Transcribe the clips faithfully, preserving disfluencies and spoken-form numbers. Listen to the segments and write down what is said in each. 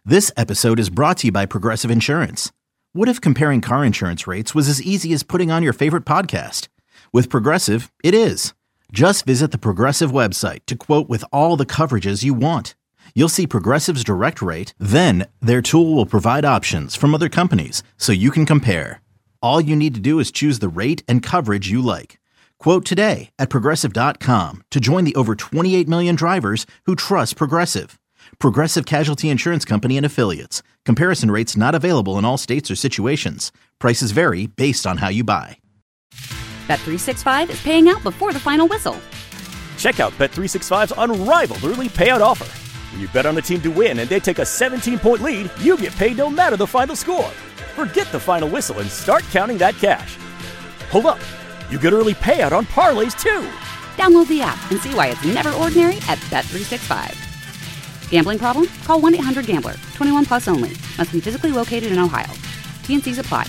This episode is brought to you by Progressive Insurance. What if comparing car insurance rates was as easy as putting on your favorite podcast? With Progressive, it is. Just visit the Progressive website to quote with all the coverages you want. You'll see Progressive's direct rate, then their tool will provide options from other companies so you can compare. All you need to do is choose the rate and coverage you like. Quote today at progressive dot com to join the over twenty-eight million drivers who trust Progressive. Progressive Casualty Insurance Company and Affiliates. Comparison rates not available in all states or situations. Prices vary based on how you buy. Bet three sixty-five is paying out before the final whistle. Check out Bet three sixty-five's unrivaled early payout offer. When you bet on a team to win and they take a seventeen-point lead, you get paid no matter the final score. Forget the final whistle and start counting that cash. Hold up. You get early payout on parlays, too. Download the app and see why it's never ordinary at Bet three sixty-five. Gambling problem? Call one eight hundred gambler. twenty-one plus only. Must be physically located in Ohio. T and Cs apply.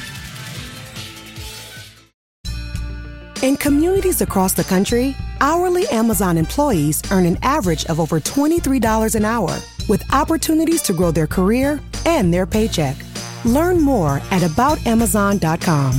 In communities across the country, hourly Amazon employees earn an average of over twenty-three dollars an hour, with opportunities to grow their career and their paycheck. Learn more at about amazon dot com.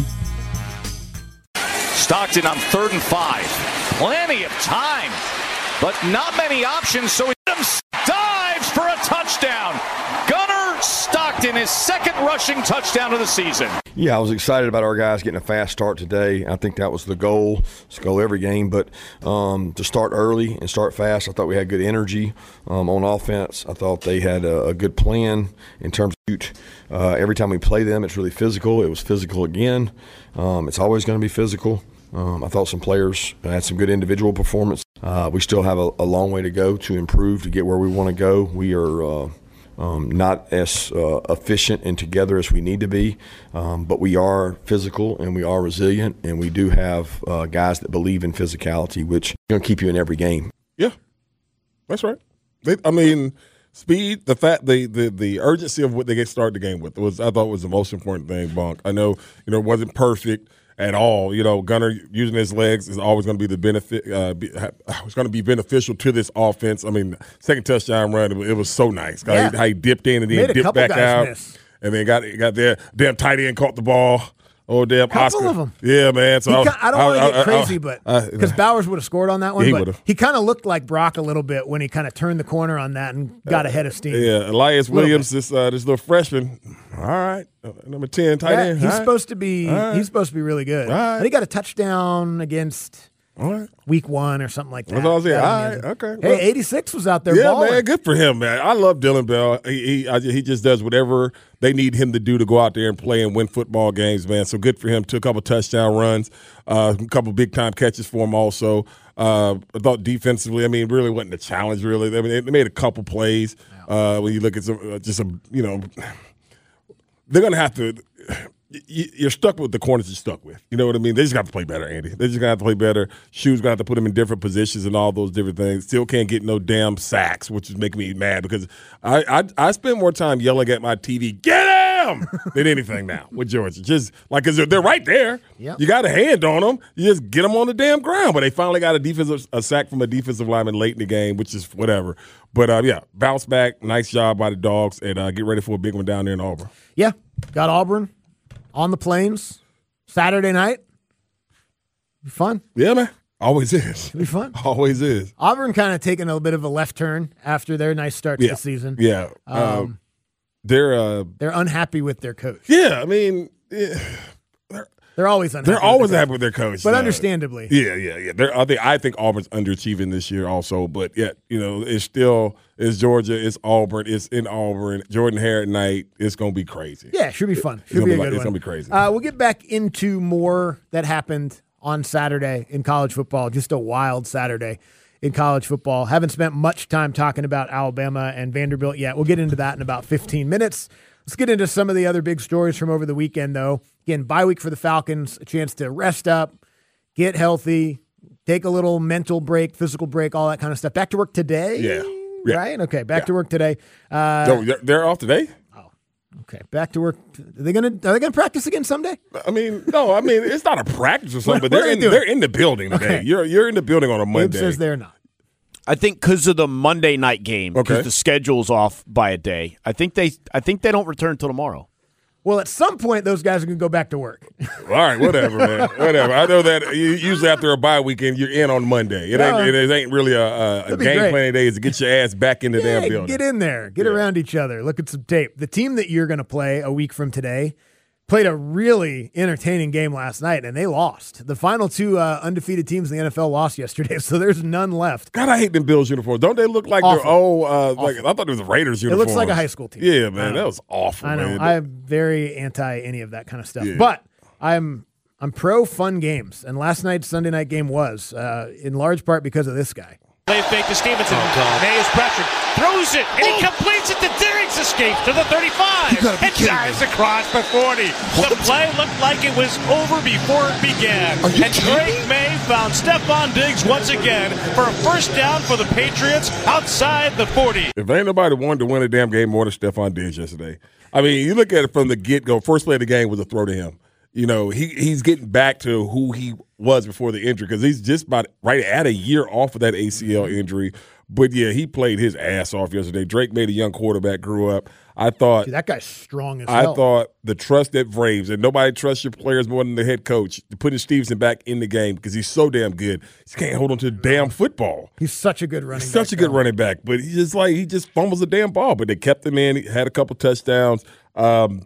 Stockton on third and five. Plenty of time, but not many options, so Adams dives for a touchdown. Gunnar Stockton, his second rushing touchdown of the season. Yeah, I was excited about our guys getting a fast start today. I think that was the goal. It's goal every game, but um, to start early and start fast, I thought we had good energy um, on offense. I thought they had a, a good plan in terms of uh, every time we play them, it's really physical. It was physical again. Um, it's always going to be physical. Um, I thought some players had some good individual performance. Uh, we still have a, a long way to go to improve to get where we want to go. We are uh, um, not as uh, efficient and together as we need to be, um, but we are physical and we are resilient, and we do have uh, guys that believe in physicality, which is going to keep you in every game. Yeah, that's right. They, I mean, speed, the fact, the, the the urgency of what they get started the game with was, I thought, was the most important thing. Bonk. I know, you know, it wasn't perfect at all. You know, Gunnar using his legs is always going to be the benefit. Uh, be, it's going to be beneficial to this offense. I mean, second touchdown run, it, it was so nice. Yeah. How he dipped in and then dipped back out, miss. and then got got there. Damn tight end caught the ball. Oh, damn couple Oscar. of them. Yeah, man. So I, was, I don't want to get crazy, but because uh, Bowers would have scored on that one, yeah, he but he kind of looked like Brock a little bit when he kind of turned the corner on that and got uh, ahead of steam. Yeah, Elias Williams, this uh, this little freshman. All right, uh, number ten, tight yeah, end. He's All supposed to be. Right. He's supposed to be really good. All right. And he got a touchdown against. All right. Week one or something like that. That's all I was saying. All right, okay. Hey, eighty-six was out there yeah, balling. man, good for him, man. I love Dylan Bell. He he, I, he just does whatever they need him to do to go out there and play and win football games, man. So good for him. Took a couple touchdown runs, uh, a couple big-time catches for him also. Uh, I thought defensively, I mean, really wasn't a challenge, really. I mean, they made a couple plays. Uh, when you look at some, uh, just a, you know, they're going to have to – you're stuck with the corners you're stuck with. You know what I mean? They just got to play better, Andy. They just got to have to play better. Shoes going to have to put them in different positions and all those different things. Still can't get no damn sacks, which is making me mad because I I, I spend more time yelling at my T V, get him, than anything now with Georgia. Just like, because they're, they're right there. Yep. You got a hand on them. You just get them on the damn ground. But they finally got a defensive a sack from a defensive lineman late in the game, which is whatever. But, uh, yeah, bounce back. Nice job by the Dogs. And uh, get ready for a big one down there in Auburn. Yeah, got Auburn. On the Plains, Saturday night. Be fun. Yeah, man. Always is. It'll be fun. Always is. Auburn kind of taking a bit of a left turn after their nice start to yeah. the season. Yeah. Um, um, they're uh, they're unhappy with their coach. Yeah, I mean, yeah, they're they're always unhappy. They're always with happy with their coach, but uh, understandably. Yeah, yeah, yeah. They're, I think I think Auburn's underachieving this year also, but yeah, you know, it's still it's Georgia, it's Auburn, it's in Auburn. Jordan Hare at night. It's gonna be crazy. Yeah, should be fun. Should it's be a be good like, one. It's gonna be crazy. Uh, we'll get back into more that happened on Saturday in college football. Just a wild Saturday in college football. Haven't spent much time talking about Alabama and Vanderbilt yet. We'll get into that in about fifteen minutes. Let's get into some of the other big stories from over the weekend, though. Again, bye week for the Falcons, a chance to rest up, get healthy, take a little mental break, physical break, all that kind of stuff. Back to work today? Yeah. yeah. Right? Okay, back yeah. to work today. Uh, so they're off today? Oh, okay. Back to work. Are they gonna Are they gonna practice again someday? I mean, no. I mean, it's not a practice or something, what, but they're they in, doing? they're in the building today. Okay. You're you're in the building on a Monday. Gabe says they're not. I think because of the Monday night game, because Okay. the schedule's off by a day. I think they I think they don't return till tomorrow. Well, at some point, those guys are going to go back to work. All right, whatever, man. Whatever. I know that you, usually after a bye weekend, you're in on Monday. It ain't, Yeah. it ain't really a, a, a That'd be game great. planning day is to get your ass back in the Yeah, damn building. get in there. Get Yeah. around each other. Look at some tape. The team that you're going to play a week from today played a really entertaining game last night, and they lost. The final two uh, undefeated teams in the N F L lost yesterday, so there's none left. God, I hate them Bills uniforms. Don't they look like Awful. their old, uh, like, I thought it was the Raiders It uniforms. looks like a high school team. Yeah, I man, know. that was awful, I know. man. I'm very anti any of that kind of stuff. Yeah. But I'm I'm pro fun games, and last night's Sunday night game was, uh, in large part because of this guy. They fake to Stevenson. May is pressured. Throws it, and he completes it to Diggs. Escapes to the thirty-five. And dives across the forty. The play looked like it was over before it began. And Drake May found Stephon Diggs once again for a first down for the Patriots outside the forty. If ain't nobody wanted to win a damn game more than Stephon Diggs yesterday. I mean, you look at it from the get-go. First play of the game was a throw to him. You know, he he's getting back to who he was before the injury because he's just about right at a year off of that A C L injury. But, yeah, he played his ass off yesterday. Drake made a young quarterback, grew up. I thought Dude, that guy's strong as I hell. thought the trust that Braves, and nobody trusts your players more than the head coach, putting Stevenson back in the game because he's so damn good. He can't hold on to the damn football. He's such a good running He's back. such a good though. running back, but he just like he just fumbles the damn ball. But they kept him in. He had a couple touchdowns. Um,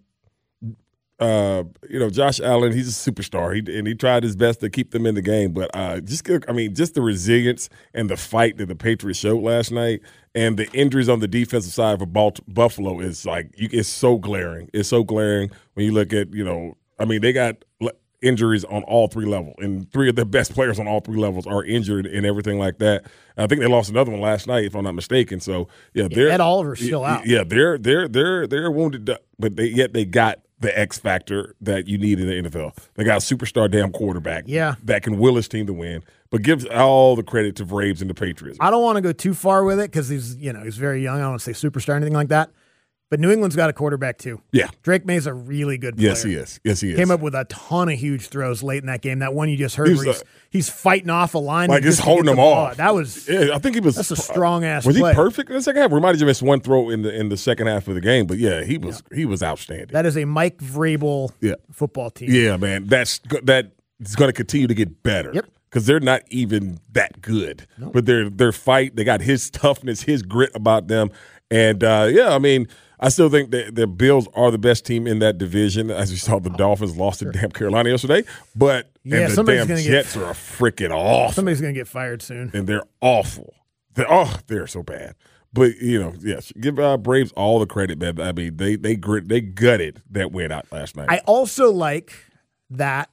uh, you know, Josh Allen, he's a superstar. He and he tried his best to keep them in the game. But uh, just I mean, just the resilience and the fight that the Patriots showed last night, and the injuries on the defensive side for Balt- Buffalo is like you, it's so glaring. It's so glaring when you look at you know. I mean, they got injuries on all three levels, and three of the best players on all three levels are injured and everything like that. I think they lost another one last night, if I'm not mistaken. So yeah, they're Ed Oliver's still yeah, out. Yeah, they're they're they're they're wounded, but they yet they got the X factor that you need in the N F L. They got a superstar damn quarterback. Yeah. that can will his team to win. But gives all the credit to Braves and the Patriots. I don't want to go too far with it because he's you know he's very young. I don't want to say superstar or anything like that. But New England's got a quarterback too. Yeah, Drake May's a really good player. yes he is. Yes he is. Came up with a ton of huge throws late in that game. That one you just heard He was, where he's, uh, he's fighting off a line. like just just to get holding the them ball. off. That was Yeah, I think he was. that's a strong ass. Was play. he perfect in the second half? We might have just missed one throw in the in the second half of the game, but yeah, he was he was outstanding. That is a Mike Vrabel Yeah. football team. Yeah, man, that's that is going to continue to get better. Yep. Because they're not even that good, but their their fight, they got his toughness, his grit about them, and uh, yeah, I mean, I still think that the Bills are the best team in that division. As we saw, the Dolphins lost to damn Carolina yesterday, but Yeah, and the somebody's damn gonna get- Jets are a freaking awful, Somebody's gonna get fired soon. and they're awful. They're oh, they're so bad. But you know, yes, give uh, Braves all the credit, man. I mean, they they grit, they gutted that win out last night. I also like that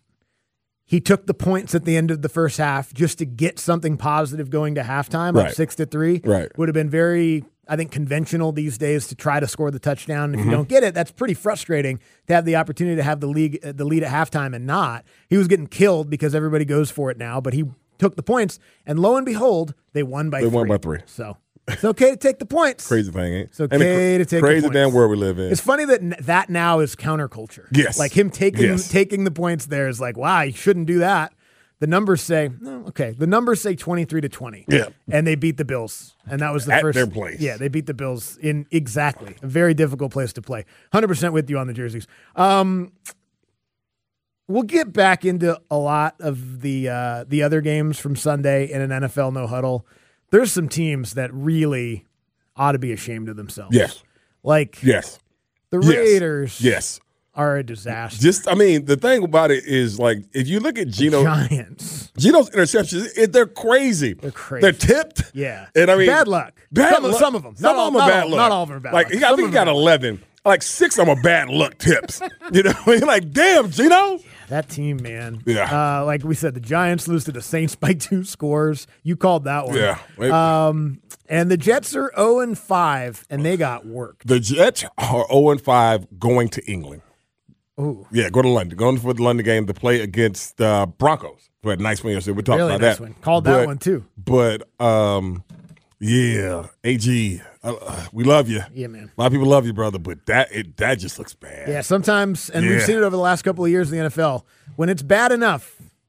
he took the points at the end of the first half just to get something positive going to halftime, Right. up six to three. Right. Would have been very, I think, conventional these days to try to score the touchdown. If Mm-hmm. you don't get it, that's pretty frustrating to have the opportunity to have the league uh, the lead at halftime and not. He was getting killed because everybody goes for it now, but he took the points, and lo and behold, they won by They three. won by three. So it's okay to take the points. Crazy thing, ain't it? It's okay And the to take the crazy points. damn world we live in. It's funny that n- that now is counterculture. Yes. Like him taking Yes. taking the points there is like, wow, you shouldn't do that. The numbers say, no, okay. The numbers say twenty-three to twenty. Yeah. And they beat the Bills. And that was the At first their place. Yeah, they beat the Bills in exactly a very difficult place to play. one hundred percent with you on the jerseys. Um, we'll get back into a lot of the uh, the other games from Sunday in an N F L no huddle. There's some teams that really ought to be ashamed of themselves. Yes. Like Yes. the Yes. Raiders Yes. are a disaster. Just, I mean, the thing about it is, like, if you look at Geno, Giants. Geno's interceptions, it, they're crazy. They're crazy. They're tipped. Yeah. And I mean, Bad luck. Bad Some of- luck. some of 'em. Some Not of them all- are not bad all- luck. not all of 'em are bad Like, luck. he got, I Some think of he got them are- eleven. Like, six of them are bad luck tips. You know, you're like, damn, Geno. That team, man. Yeah. Uh, like we said, the Giants lose to the Saints by two scores. You called that one. Yeah. Um, and the Jets are oh and five, and they got worked. The Jets are oh and five going to England. Ooh. Yeah, go to London. Going for the London game to play against uh, Broncos. We had a nice win yesterday. We talked Really about nice that. win. Called that But- one, too. But, um, yeah, A G, uh, we love you. Yeah, man. A lot of people love you, brother, but that it, that just looks bad. Yeah, sometimes, and we've Yeah. seen it over the last couple of years in the N F L, when it's bad enough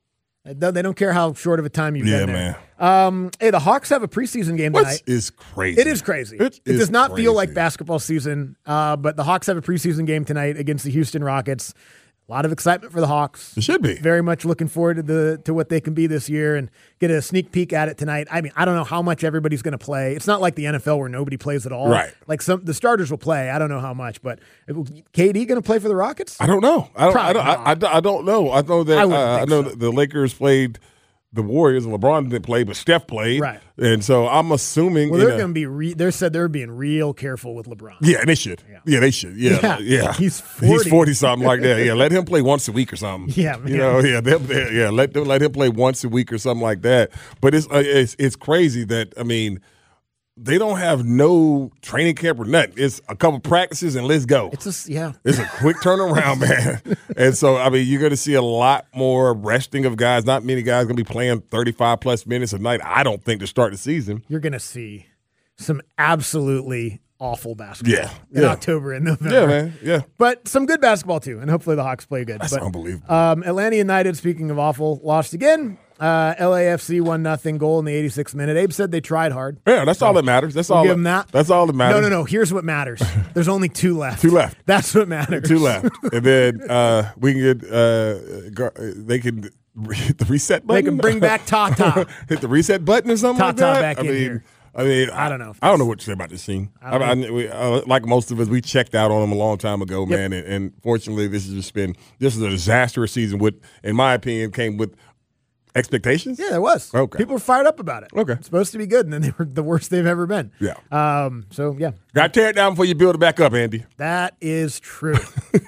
They don't care how short of a time you've yeah, been there. man. Um, hey, the Hawks have a preseason game tonight. What is crazy? It is crazy. It, it is does not crazy. feel like basketball season, uh, but the Hawks have a preseason game tonight against the Houston Rockets. A lot of excitement for the Hawks. It should be. Very much looking forward to the to what they can be this year and get a sneak peek at it tonight. I mean, I don't know how much everybody's going to play. It's not like the N F L where nobody plays at all. Right. Like some the starters will play. I don't know how much, but K D going to play for the Rockets? I don't know. I don't. I Probably don't, I, I, I don't know. I know that. I I, wouldn't uh, I think know so. that the Lakers played the Warriors and LeBron didn't play, but Steph played. Right. And so I'm assuming. Well, you they're know- going to be. Re- they said they're being real careful with LeBron. Yeah, they should. Yeah, yeah they should. Yeah, Yeah. yeah. He's forty. He's forty something like that. Yeah, let him play once a week or something. Yeah, man. you know. Yeah, they, they, yeah. Let them let him play once a week or something like that. But it's uh, it's it's crazy that I mean, they don't have no training camp or nothing. It's a couple practices and let's go. It's just yeah. It's a quick turnaround, man. And so, I mean, you're going to see a lot more resting of guys. Not many guys going to be playing thirty-five plus minutes a night, I don't think, to start the season. You're going to see some absolutely awful basketball Yeah, in yeah. October and November. Yeah, man. Yeah. But some good basketball, too, and hopefully the Hawks play good. That's but, unbelievable. Um, Atlanta United, speaking of awful, lost again. Uh, L A F C one nothing goal in the eighty-sixth minute. Abe said they tried hard. Yeah, that's all that matters. That's We'll all. give them that. That's all that matters. No, no, no. Here's what matters. There's only two left. Two left. That's what matters. Two left, and then uh, we can get. Uh, gar- they can hit the reset They button. can bring back Tata. hit the reset button or something like Tata that. back I in mean, here. I mean, I don't know if I don't know what to say about this scene. I I don't I, we, uh, like most of us, we checked out on him a long time ago, Yep. man. And, and fortunately, this has just been this is a disastrous season. With, in my opinion, came with expectations. Yeah, there was. Okay. People were fired up about it. Okay. It's supposed to be good, and then they were the worst they've ever been. Yeah. Um. So, yeah, Got to tear it down before you build it back up, Andy. that is true.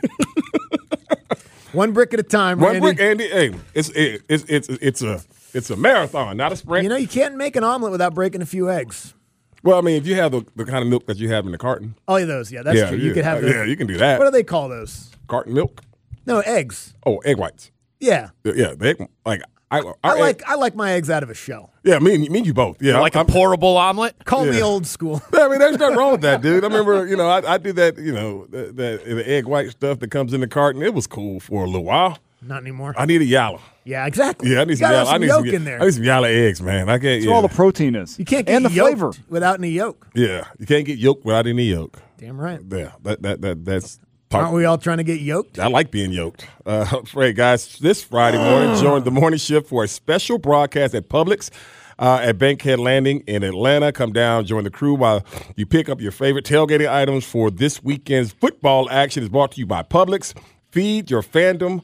One brick at a time, One Randy. brick, Andy. Hey, it's it, it's it's it's a it's a marathon, not a sprint. You know, you can't make an omelet without breaking a few eggs. Well, I mean, if you have the, the kind of milk that you have in the carton, Oh, yeah, those. Yeah, that's yeah, true. yeah, You could have uh, the, yeah, you can do that. What do they call those? Carton milk. No, eggs. Oh, egg whites. Yeah. Yeah, the egg, like I, our I egg- like I like my eggs out of a shell. Yeah, me and me and you both. Yeah, Like a I'm, pourable omelet? Call me Yeah. old school. I mean, there's nothing wrong with that, dude. I remember, you know, I, I did that, you know, the, the, the egg white stuff that comes in the carton. It was cool for a little while. Not anymore. I need a yalla. Yeah, exactly. Yeah, I need You some gotta yalla. have I some need yolk some, in there. I need some yalla eggs, man. I can't. That's Yeah. where all the protein is. You can't get and the yolked flavor. without any yolk. yeah, you can't get yolk without any yolk. Damn right. Yeah, that that that that's. Aren't we all trying to get yoked? I like being yoked. Uh, Fred, guys, this Friday morning, join the morning shift for a special broadcast at Publix uh, at Bankhead Landing in Atlanta. Come down, join the crew while you pick up your favorite tailgating items for this weekend's football action. Is brought to you by Publix. Feed your fandom.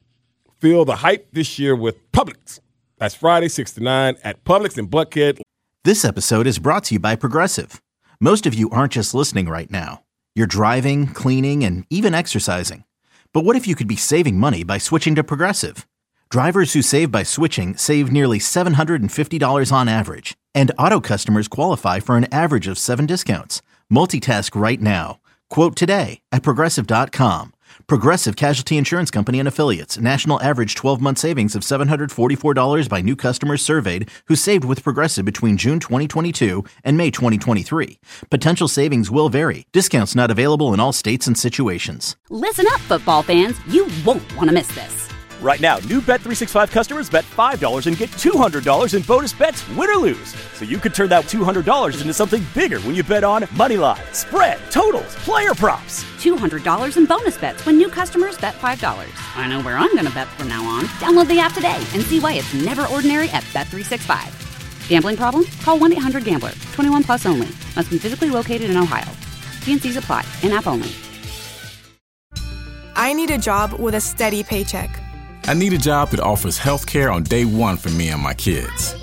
Feel the hype this year with Publix. That's Friday, six to nine at Publix in Buckhead. This episode is brought to you by Progressive. Most of you aren't just listening right now. You're driving, cleaning, and even exercising. But what if you could be saving money by switching to Progressive? Drivers who save by switching save nearly seven hundred fifty dollars on average. And auto customers qualify for an average of seven discounts. Multitask right now. Quote today at Progressive dot com. Progressive Casualty Insurance Company and Affiliates. National average twelve-month savings of seven hundred forty-four dollars by new customers surveyed who saved with Progressive between June twenty twenty-two and May twenty twenty-three. Potential savings will vary. Discounts not available in all states and situations. Listen up, football fans. You won't want to miss this. Right now, new Bet three sixty-five customers bet five dollars and get two hundred dollars in bonus bets, win or lose. So you could turn that two hundred dollars into something bigger when you bet on money line, spread, totals, player props. two hundred dollars in bonus bets when new customers bet five dollars. I know where I'm going to bet from now on. Download the app today and see why it's never ordinary at Bet three sixty-five. Gambling problem? Call one eight hundred gambler. twenty-one plus only. Must be physically located in Ohio. T N Cs apply. In-app only. I need a job with a steady paycheck. I need a job that offers health care on day one for me and my kids.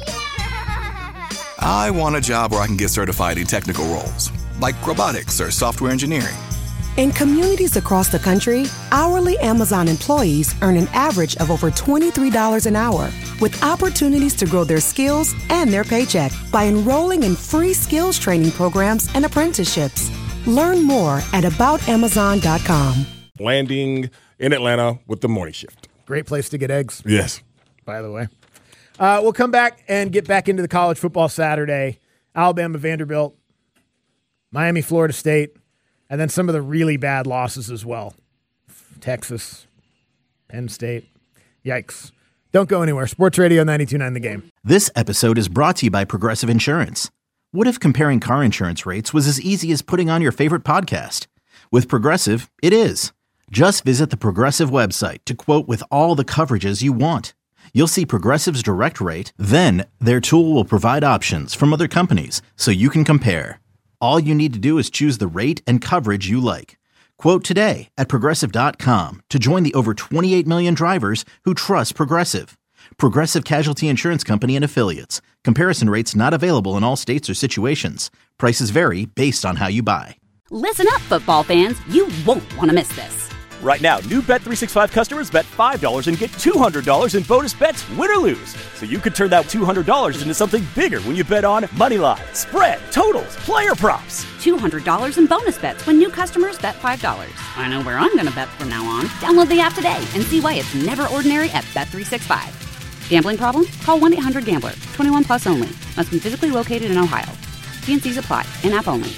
I want a job where I can get certified in technical roles, like robotics or software engineering. In communities across the country, hourly Amazon employees earn an average of over twenty-three dollars an hour, with opportunities to grow their skills and their paycheck by enrolling in free skills training programs and apprenticeships. Learn more at about amazon dot com. Landing in Atlanta with the morning shift. Great place to get eggs, Yes. by the way. Uh, we'll come back and get back into the college football Saturday. Alabama, Vanderbilt, Miami, Florida State, and then some of the really bad losses as well. Texas, Penn State. Yikes. Don't go anywhere. Sports Radio ninety-two point nine The Game. This episode is brought to you by Progressive Insurance. What if comparing car insurance rates was as easy as putting on your favorite podcast? With Progressive, it is. Just visit the Progressive website to quote with all the coverages you want. You'll see Progressive's direct rate, then their tool will provide options from other companies so you can compare. All you need to do is choose the rate and coverage you like. Quote today at Progressive dot com to join the over twenty-eight million drivers who trust Progressive. Progressive Casualty Insurance Company and Affiliates. Comparison rates not available in all states or situations. Prices vary based on how you buy. Listen up, football fans. You won't want to miss this. Right now, new Bet three sixty-five customers bet five dollars and get two hundred dollars in bonus bets, win or lose. So you could turn that two hundred dollars into something bigger when you bet on money line, spread, totals, player props. two hundred dollars in bonus bets when new customers bet five dollars. I know where I'm going to bet from now on. Download the app today and see why it's never ordinary at Bet three sixty-five. Gambling problem? Call one eight hundred gambler. twenty-one plus only. Must be physically located in Ohio. T and C's apply. In-app only.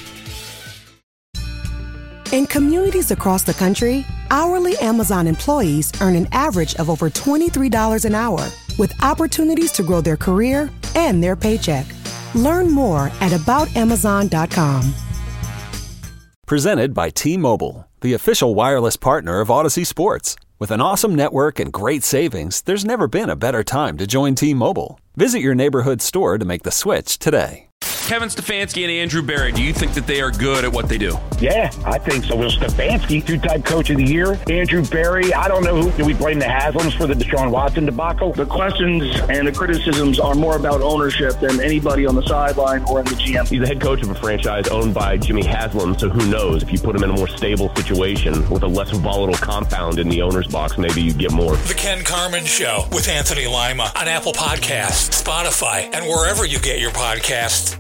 In communities across the country, hourly Amazon employees earn an average of over twenty-three dollars an hour, with opportunities to grow their career and their paycheck. Learn more at about amazon dot com. Presented by T-Mobile, the official wireless partner of Odyssey Sports. With an awesome network and great savings, there's never been a better time to join T-Mobile. Visit your neighborhood store to make the switch today. Kevin Stefanski and Andrew Berry, do you think that they are good at what they do? Yeah, I think so. Well, Stefanski, two-time coach of the year. Andrew Berry, I don't know who. Do we blame the Haslams for the Deshaun Watson debacle? The questions and the criticisms are more about ownership than anybody on the sideline or in the G M. He's the head coach of a franchise owned by Jimmy Haslam, so who knows? If you put him in a more stable situation with a less volatile compound in the owner's box, maybe you get more. The Ken Carman Show with Anthony Lima on Apple Podcasts, Spotify, and wherever you get your podcasts.